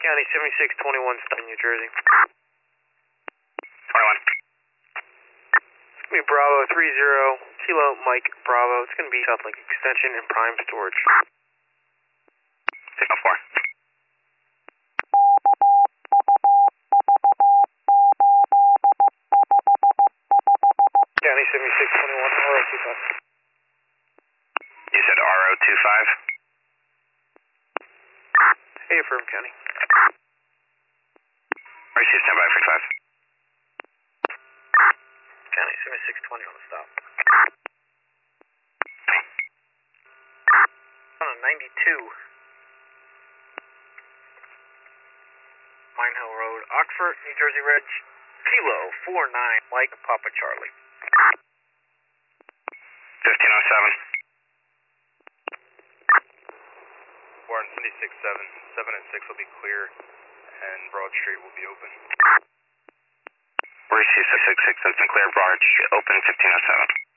County 7621, Stone, New Jersey. 21. It's going to be Bravo 30, Kilo Mike Bravo. It's going to be South Lake Extension and Prime Storage. Signal 4. County 7621, RO25. You said RO25? Hey, affirm, County. RC standby for 5. County 7620 on the stop. On a 92. Mine Hill Road, Oxford, New Jersey Reg. Kilo 49, Mike Papa Charlie. 1507. 476.7, 7 and 6 will be clear, and Broad Street will be open. RC 666 has been clear, Barge, open 1507.